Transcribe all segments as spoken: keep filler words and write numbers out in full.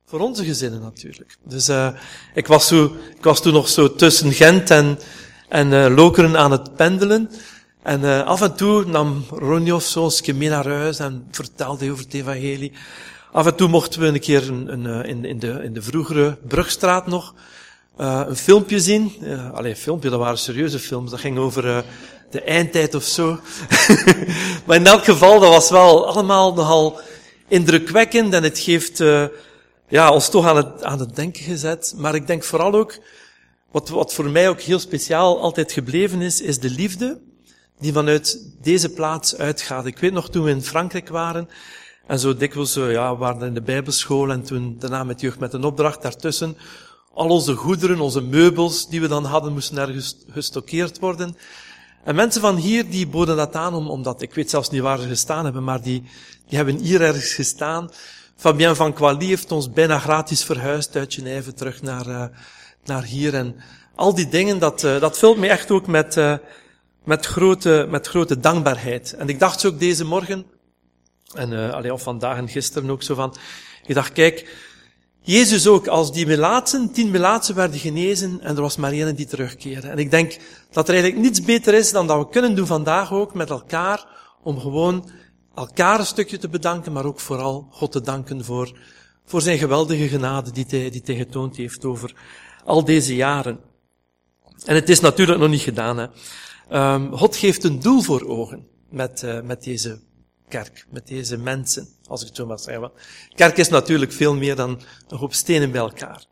voor onze gezinnen natuurlijk. Dus uh, ik, was zo, ik was toen nog zo tussen Gent en, en uh, Lokeren aan het pendelen. En uh, af en toe nam Ronnie of zo eens mee naar huis en vertelde hij over het evangelie. Af en toe mochten we een keer een, een, in, in, de, in de vroegere Brugstraat nog uh, een filmpje zien. Uh, allee, een filmpje, dat waren serieuze films. Dat ging over uh, de eindtijd of zo. Maar in elk geval, dat was wel allemaal nogal indrukwekkend en het geeft uh, ja, ons toch aan het, aan het denken gezet. Maar ik denk vooral ook, wat, wat voor mij ook heel speciaal altijd gebleven is, is de liefde die vanuit deze plaats uitgaat. Ik weet nog toen we in Frankrijk waren, en zo dikwijls, ja, we waren in de Bijbelschool, en toen daarna met jeugd met een opdracht daartussen, al onze goederen, onze meubels die we dan hadden, moesten ergens gestockeerd worden. En mensen van hier, die boden dat aan, om, omdat, ik weet zelfs niet waar ze gestaan hebben, maar die, die hebben hier ergens gestaan. Fabien van Quali heeft ons bijna gratis verhuisd uit Genève terug naar, uh, naar hier. En al die dingen, dat, uh, dat vult me echt ook met, uh, met grote, met grote dankbaarheid. En ik dacht zo ook deze morgen, en, uh, allee, of vandaag en gisteren ook zo van, ik dacht, kijk, Jezus ook, als die melaatsen, tien melaatsen werden genezen, en er was maar één die terugkeerde. En ik denk dat er eigenlijk niets beter is dan dat we kunnen doen vandaag ook met elkaar, om gewoon elkaar een stukje te bedanken, maar ook vooral God te danken voor, voor zijn geweldige genade die hij, die hij getoond heeft over al deze jaren. En het is natuurlijk nog niet gedaan, hè. Um, God geeft een doel voor ogen met, uh, met deze kerk, met deze mensen, als ik het zo mag zeggen. Kerk is natuurlijk veel meer dan een hoop stenen bij elkaar.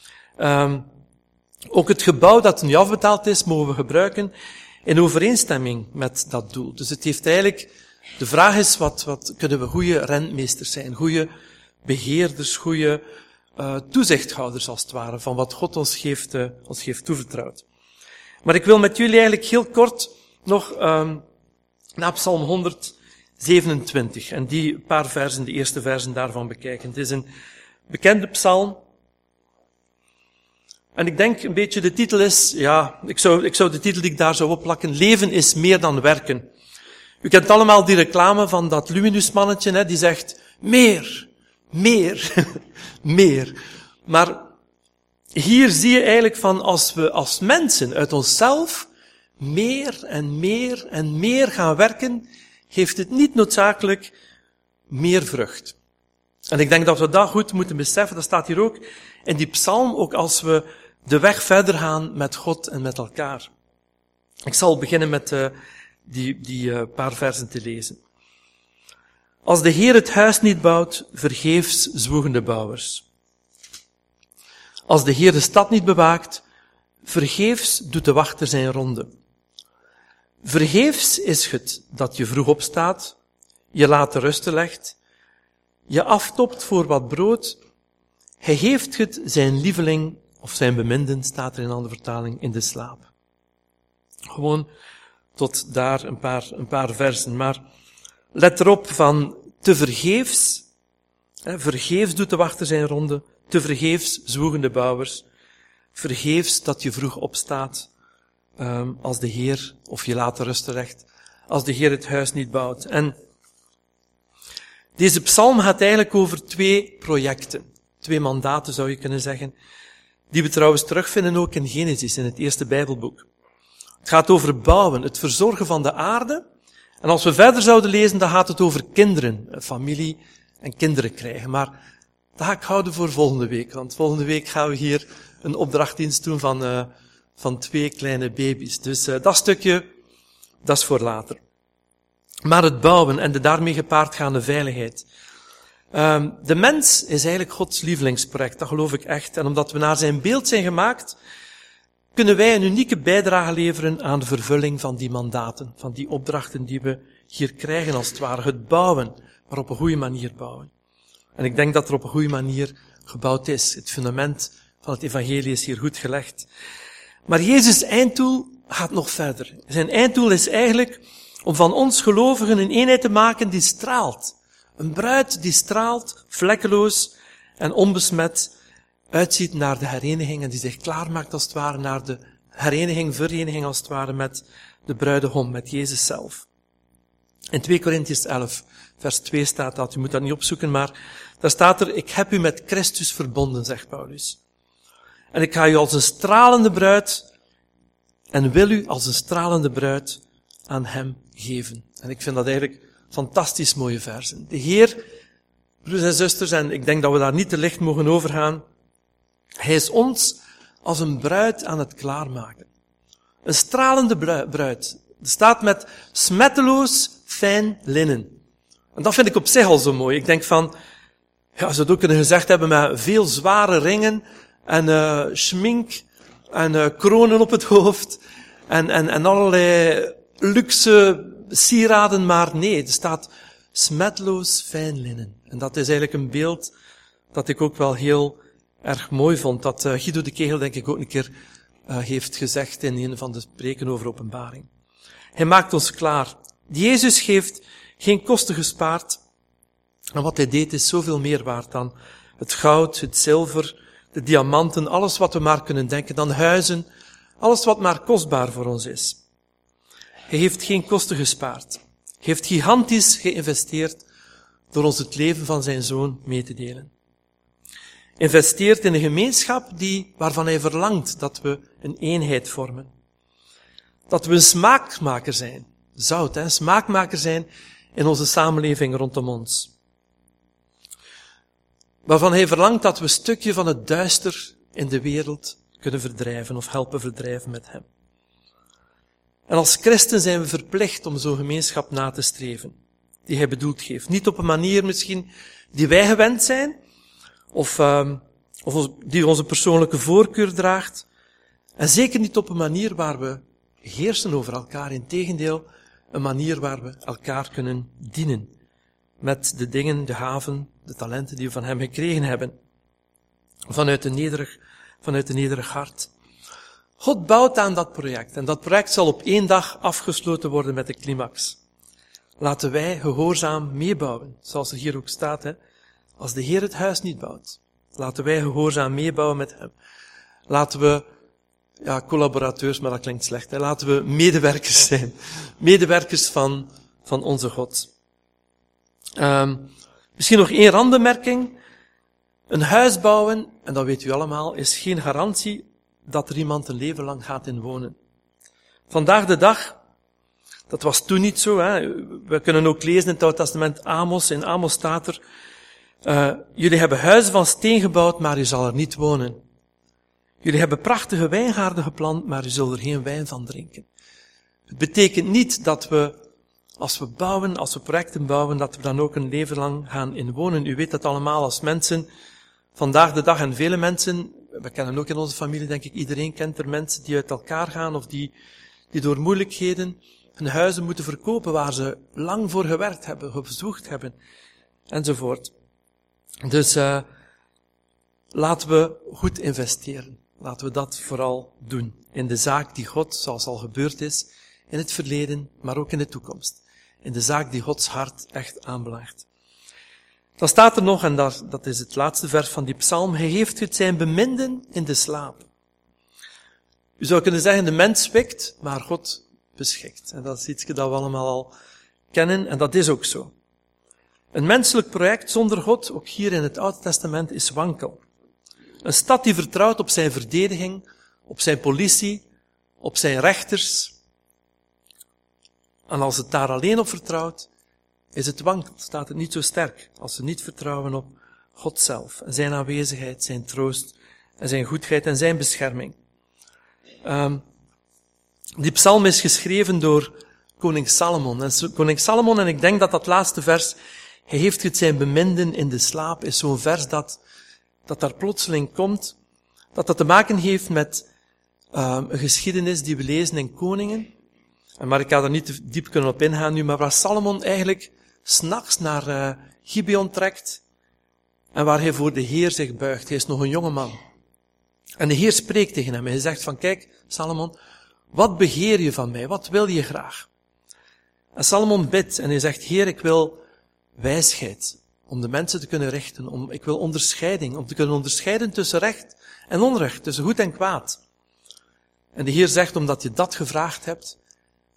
Um, ook het gebouw dat nu afbetaald is, mogen we gebruiken in overeenstemming met dat doel. Dus het heeft eigenlijk, de vraag is, wat, wat kunnen we goede rentmeesters zijn, goede beheerders, goede uh, toezichthouders als het ware, van wat God ons geeft, uh, ons heeft toevertrouwd. Maar ik wil met jullie eigenlijk heel kort nog um, naar Psalm honderdzevenentwintig en die paar versen, de eerste versen daarvan bekijken. Het is een bekende psalm. En ik denk een beetje, de titel is, ja, ik zou, ik zou de titel die ik daar zou opplakken, Leven is meer dan werken. U kent allemaal die reclame van dat Luminous mannetje, hè, die zegt, meer, meer, meer. Maar hier zie je eigenlijk van, als we als mensen uit onszelf meer en meer en meer gaan werken, geeft het niet noodzakelijk meer vrucht. En ik denk dat we dat goed moeten beseffen, dat staat hier ook in die psalm, ook als we de weg verder gaan met God en met elkaar. Ik zal beginnen met uh, die, die uh, paar versen te lezen. Als de Heer het huis niet bouwt, vergeefs zwoegen de bouwers. Als de Heer de stad niet bewaakt, vergeefs doet de wachter zijn ronde. Vergeefs is het dat je vroeg opstaat, je laat te rusten legt, je aftopt voor wat brood, hij geeft het zijn lieveling of zijn beminden, staat er in een andere vertaling, in de slaap. Gewoon tot daar een paar, een paar versen, maar let erop van te vergeefs, hè, vergeefs doet de wachter zijn ronde, te vergeefs zwoegen de bouwers, vergeefs dat je vroeg opstaat, um, als de Heer, of je laat te rusten legt, als de Heer het huis niet bouwt. En deze psalm gaat eigenlijk over twee projecten, twee mandaten zou je kunnen zeggen, die we trouwens terugvinden ook in Genesis, in het eerste Bijbelboek. Het gaat over bouwen, het verzorgen van de aarde. En als we verder zouden lezen, dan gaat het over kinderen, familie en kinderen krijgen. Maar dat ga ik houden voor volgende week, want volgende week gaan we hier een opdrachtdienst doen van, uh, van twee kleine baby's. Dus uh, dat stukje, dat is voor later. Maar het bouwen en de daarmee gepaardgaande veiligheid. Um, de mens is eigenlijk Gods lievelingsproject, dat geloof ik echt. En omdat we naar zijn beeld zijn gemaakt, kunnen wij een unieke bijdrage leveren aan de vervulling van die mandaten, van die opdrachten die we hier krijgen als het ware. Het bouwen, maar op een goede manier bouwen. En ik denk dat er op een goede manier gebouwd is. Het fundament van het evangelie is hier goed gelegd. Maar Jezus' einddoel gaat nog verder. Zijn einddoel is eigenlijk om van ons gelovigen een eenheid te maken die straalt. Een bruid die straalt, vlekkeloos en onbesmet, uitziet naar de hereniging en die zich klaarmaakt als het ware naar de hereniging, vereniging als het ware met de bruidegom, met Jezus zelf. In twee Korintiërs elf, vers twee staat dat, u moet dat niet opzoeken, maar daar staat er, ik heb u met Christus verbonden, zegt Paulus. En ik ga u als een stralende bruid, en wil u als een stralende bruid aan hem geven. En ik vind dat eigenlijk fantastisch mooie versen. De Heer, broers en zusters, en ik denk dat we daar niet te licht mogen overgaan, hij is ons als een bruid aan het klaarmaken. Een stralende bruid. Er staat met smetteloos fijn linnen. En dat vind ik op zich al zo mooi. Ik denk van, ja, ze zou ook kunnen gezegd hebben met veel zware ringen en uh, schmink en uh, kronen op het hoofd en, en, en allerlei luxe sieraden, maar nee, er staat smetteloos fijn linnen. En dat is eigenlijk een beeld dat ik ook wel heel erg mooi vond, dat uh, Guido de Kegel denk ik ook een keer uh, heeft gezegd in een van de spreken over openbaring. Hij maakt ons klaar. Jezus heeft geen kosten gespaard. En wat hij deed is zoveel meer waard dan het goud, het zilver, de diamanten, alles wat we maar kunnen denken, dan huizen, alles wat maar kostbaar voor ons is. Hij heeft geen kosten gespaard. Hij heeft gigantisch geïnvesteerd door ons het leven van zijn zoon mee te delen. Investeert in een gemeenschap die, waarvan hij verlangt dat we een eenheid vormen. Dat we een smaakmaker zijn. Zout, hè, smaakmaker zijn in onze samenleving rondom ons. Waarvan hij verlangt dat we een stukje van het duister in de wereld kunnen verdrijven of helpen verdrijven met hem. En als christen zijn we verplicht om zo'n gemeenschap na te streven, die hij bedoeld heeft. Niet op een manier misschien die wij gewend zijn, of, um, of die onze persoonlijke voorkeur draagt, en zeker niet op een manier waar we heersen over elkaar. Integendeel, een manier waar we elkaar kunnen dienen. Met de dingen, de gaven, de talenten die we van hem gekregen hebben. Vanuit een nederig, vanuit een nederig hart. God bouwt aan dat project. En dat project zal op één dag afgesloten worden met de climax. Laten wij gehoorzaam meebouwen. Zoals er hier ook staat, hè. Als de Heer het huis niet bouwt. Laten wij gehoorzaam meebouwen met hem. Laten we Ja, collaborateurs, maar dat klinkt slecht. Hè. Laten we medewerkers zijn. Medewerkers van, van onze God. Um, misschien nog één randbemerking. Een huis bouwen, en dat weet u allemaal, is geen garantie dat er iemand een leven lang gaat in wonen. Vandaag de dag, dat was toen niet zo. Hè. We kunnen ook lezen in het Oude Testament Amos. In Amos staat er, uh, jullie hebben huizen van steen gebouwd, maar u zal er niet wonen. Jullie hebben prachtige wijngaarden geplant, maar u zult er geen wijn van drinken. Het betekent niet dat we, als we bouwen, als we projecten bouwen, dat we dan ook een leven lang gaan inwonen. U weet dat allemaal als mensen, vandaag de dag en vele mensen, we kennen ook in onze familie, denk ik, iedereen kent er mensen die uit elkaar gaan of die, die door moeilijkheden hun huizen moeten verkopen waar ze lang voor gewerkt hebben, gezwoegd hebben, enzovoort. Dus, uh, laten we goed investeren. Laten we dat vooral doen. In de zaak die God, zoals al gebeurd is, in het verleden, maar ook in de toekomst. In de zaak die Gods hart echt aanbelangt. Dan staat er nog, en dat, dat is het laatste vers van die psalm, hij heeft het zijn beminden in de slaap. U zou kunnen zeggen, de mens wikt, maar God beschikt. En dat is iets dat we allemaal al kennen, en dat is ook zo. Een menselijk project zonder God, ook hier in het Oude Testament, is wankel. Een stad die vertrouwt op zijn verdediging, op zijn politie, op zijn rechters. En als het daar alleen op vertrouwt, is het wankelt, staat het niet zo sterk. Als ze niet vertrouwen op God zelf, en zijn aanwezigheid, zijn troost, en zijn goedheid en zijn bescherming. Um, die psalm is geschreven door koning Salomon. En koning Salomon, en ik denk dat dat laatste vers, hij heeft het zijn beminden in de slaap, is zo'n vers dat dat daar plotseling komt, dat dat te maken heeft met uh, een geschiedenis die we lezen in Koningen. En maar ik ga daar niet te diep kunnen op ingaan nu, maar waar Salomon eigenlijk 's nachts naar uh, Gibeon trekt en waar hij voor de Heer zich buigt. Hij is nog een jonge man. En de Heer spreekt tegen hem en hij zegt van, kijk, Salomon, wat begeer je van mij? Wat wil je graag? En Salomon bidt en hij zegt, Heer, ik wil wijsheid. Om de mensen te kunnen richten. Om, ik wil onderscheiding. Om te kunnen onderscheiden tussen recht en onrecht. Tussen goed en kwaad. En de Heer zegt, omdat je dat gevraagd hebt,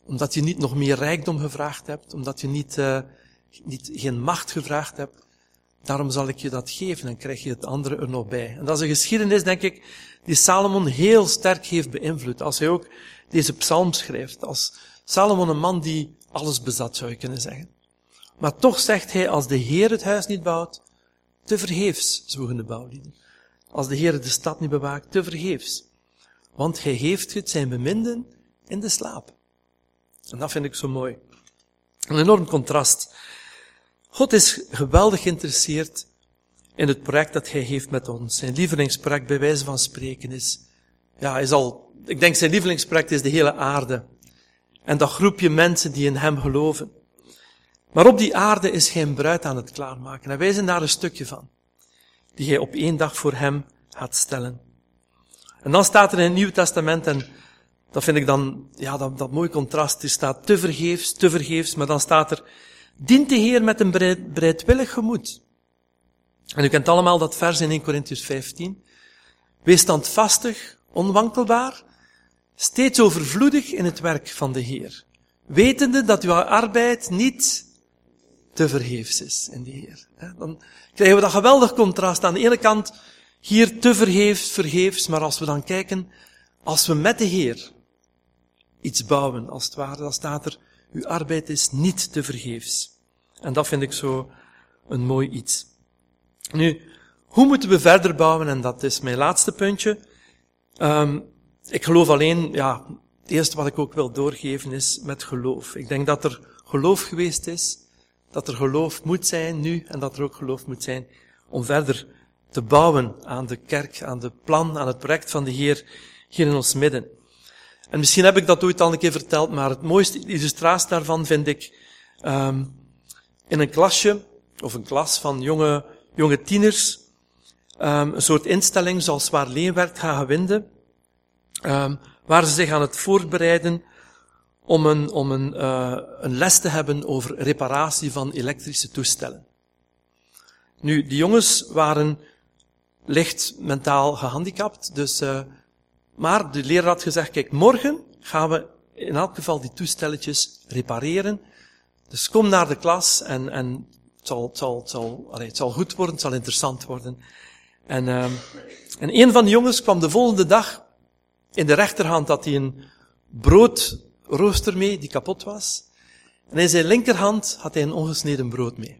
Omdat je niet nog meer rijkdom gevraagd hebt, omdat je niet, uh, niet geen macht gevraagd hebt. Daarom zal ik je dat geven en krijg je het andere er nog bij. En dat is een geschiedenis, denk ik, die Salomon heel sterk heeft beïnvloed. Als hij ook deze psalm schrijft. Als Salomon een man die alles bezat, zou je kunnen zeggen. Maar toch zegt hij, als de Heer het huis niet bouwt, te vergeefs zwoegen de bouwlieden. Als de Heer de stad niet bewaakt, te vergeefs. Want hij heeft het zijn beminden in de slaap. En dat vind ik zo mooi. Een enorm contrast. God is geweldig geïnteresseerd in het project dat hij heeft met ons. Zijn lievelingsproject, bij wijze van spreken, is, ja, is al, ik denk zijn lievelingsproject is de hele aarde. En dat groepje mensen die in hem geloven. Maar op die aarde is hij een bruid aan het klaarmaken. En wij zijn daar een stukje van. Die hij op één dag voor hem gaat stellen. En dan staat er in het Nieuwe Testament, en dat vind ik dan, ja, dat, dat mooi contrast. Er staat te vergeefs, te vergeefs, maar dan staat er, dient de Heer met een bereid, bereidwillig gemoed. En u kent allemaal dat vers in Eerste Korintiërs vijftien. Wees standvastig, onwankelbaar, steeds overvloedig in het werk van de Heer. Wetende dat uw arbeid niet te vergeefs is in de Heer. Dan krijgen we dat geweldig contrast. Aan de ene kant hier te vergeefs, vergeefs, maar als we dan kijken, als we met de Heer iets bouwen, als het ware, dan staat er, uw arbeid is niet te vergeefs. En dat vind ik zo een mooi iets. Nu, hoe moeten we verder bouwen? En dat is mijn laatste puntje. Um, ik geloof alleen, ja, het eerste wat ik ook wil doorgeven is met geloof. Ik denk dat er geloof geweest is, dat er geloof moet zijn nu, en dat er ook geloof moet zijn om verder te bouwen aan de kerk, aan de plan, aan het project van de Heer hier in ons midden. En misschien heb ik dat ooit al een keer verteld, maar het mooiste illustratie daarvan vind ik um, in een klasje, of een klas van jonge, jonge tieners, um, een soort instelling zoals waar Leenwerk gaat gewinden, um, waar ze zich aan het voorbereiden om een, om een, uh, een les te hebben over reparatie van elektrische toestellen. Nu, die jongens waren licht mentaal gehandicapt, dus, uh, maar de leraar had gezegd, kijk, morgen gaan we in elk geval die toestelletjes repareren. Dus kom naar de klas en, en het zal, het zal, het zal, allee, het zal goed worden, het zal interessant worden. En, uh, en een van de jongens kwam de volgende dag, in de rechterhand had hij een broodrooster mee, die kapot was. En in zijn linkerhand had hij een ongesneden brood mee.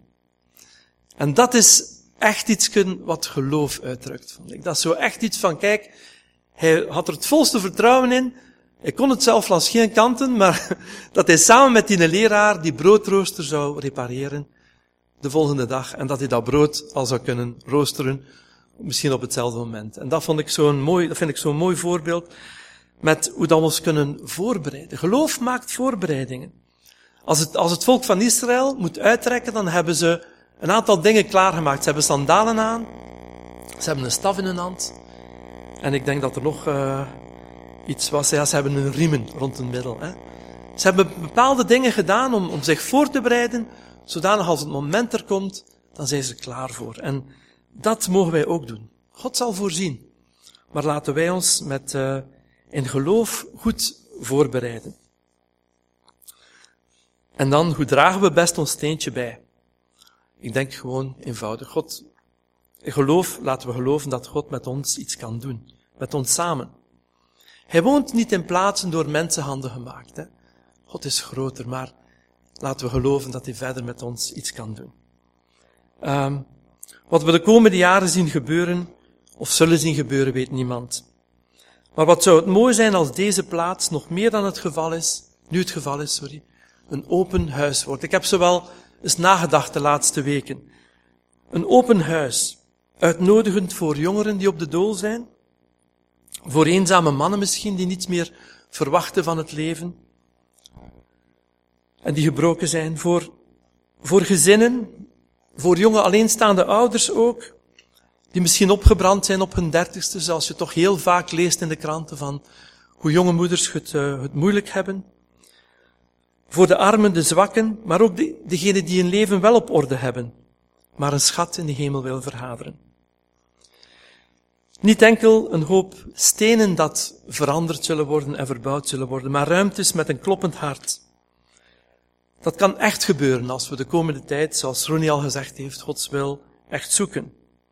En dat is echt iets wat geloof uitdrukt, vond ik. Dat is zo echt iets van, kijk, hij had er het volste vertrouwen in. Hij kon het zelf langs geen kanten, maar dat hij samen met die leraar die broodrooster zou repareren de volgende dag. En dat hij dat brood al zou kunnen roosteren, misschien op hetzelfde moment. En dat vond ik zo'n mooi, dat vind ik zo'n mooi voorbeeld met hoe dat we ons kunnen voorbereiden. Geloof maakt voorbereidingen. Als het, als het volk van Israël moet uittrekken, dan hebben ze een aantal dingen klaargemaakt. Ze hebben sandalen aan, ze hebben een staf in hun hand, en ik denk dat er nog uh, iets was. Ja, ze hebben een riemen rond hun middel. Hè. Ze hebben bepaalde dingen gedaan om, om zich voor te bereiden, zodanig als het moment er komt, dan zijn ze klaar voor. En dat mogen wij ook doen. God zal voorzien. Maar laten wij ons met uh, in geloof goed voorbereiden. En dan, hoe dragen we best ons steentje bij? Ik denk gewoon eenvoudig. God, geloof, laten we geloven dat God met ons iets kan doen. Met ons samen. Hij woont niet in plaatsen door mensenhanden gemaakt. Hè. God is groter, maar laten we geloven dat hij verder met ons iets kan doen. Um, wat we de komende jaren zien gebeuren, of zullen zien gebeuren, weet niemand. Maar wat zou het mooi zijn als deze plaats nog meer dan het geval is, nu het geval is, sorry, een open huis wordt. Ik heb zowel eens nagedacht de laatste weken. Een open huis, uitnodigend voor jongeren die op de dool zijn, voor eenzame mannen misschien die niets meer verwachten van het leven en die gebroken zijn, voor, voor gezinnen, voor jonge alleenstaande ouders ook, die misschien opgebrand zijn op hun dertigste, zoals je toch heel vaak leest in de kranten van hoe jonge moeders het, uh, het moeilijk hebben. Voor de armen, de zwakken, maar ook de, degenen die hun leven wel op orde hebben, maar een schat in de hemel willen vergaderen. Niet enkel een hoop stenen dat veranderd zullen worden en verbouwd zullen worden, maar ruimtes met een kloppend hart. Dat kan echt gebeuren als we de komende tijd, zoals Ronnie al gezegd heeft, Gods wil echt zoeken.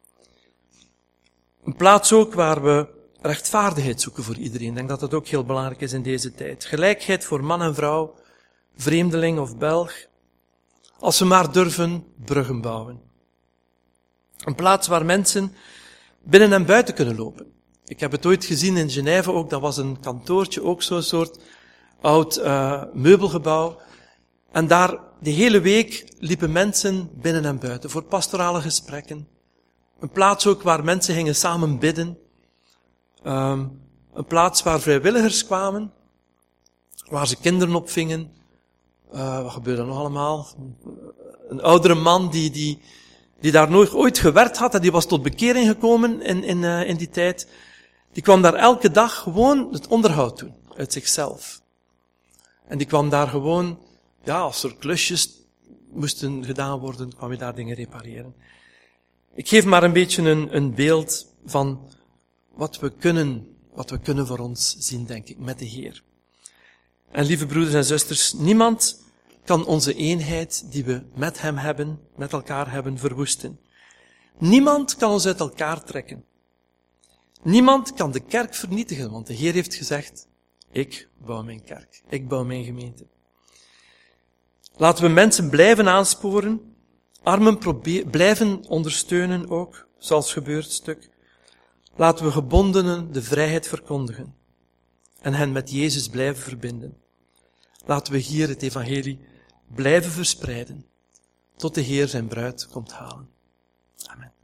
Een plaats ook waar we rechtvaardigheid zoeken voor iedereen. Ik denk dat dat ook heel belangrijk is in deze tijd. Gelijkheid voor man en vrouw, vreemdeling of Belg. Als we maar durven bruggen bouwen. Een plaats waar mensen binnen en buiten kunnen lopen. Ik heb het ooit gezien in Genève ook, dat was een kantoortje, ook zo'n soort oud uh, meubelgebouw. En daar de hele week liepen mensen binnen en buiten voor pastorale gesprekken. Een plaats ook waar mensen gingen samen bidden. Um, een plaats waar vrijwilligers kwamen, waar ze kinderen opvingen. Uh, wat gebeurde er nog allemaal? Een oudere man die, die, die daar nooit ooit gewerkt had en die was tot bekering gekomen in, in, uh, in die tijd. Die kwam daar elke dag gewoon het onderhoud doen, uit zichzelf. En die kwam daar gewoon, ja, als er klusjes moesten gedaan worden, kwam je daar dingen repareren. Ik geef maar een beetje een, een beeld van wat we kunnen, wat we kunnen voor ons zien, denk ik, met de Heer. En lieve broeders en zusters, niemand kan onze eenheid die we met Hem hebben, met elkaar hebben, verwoesten. Niemand kan ons uit elkaar trekken. Niemand kan de kerk vernietigen, want de Heer heeft gezegd, ik bouw mijn kerk, ik bouw mijn gemeente. Laten we mensen blijven aansporen, armen probeer, blijven ondersteunen ook, zoals gebeurt stuk. Laten we gebondenen de vrijheid verkondigen en hen met Jezus blijven verbinden. Laten we hier het evangelie blijven verspreiden, tot de Heer zijn bruid komt halen. Amen.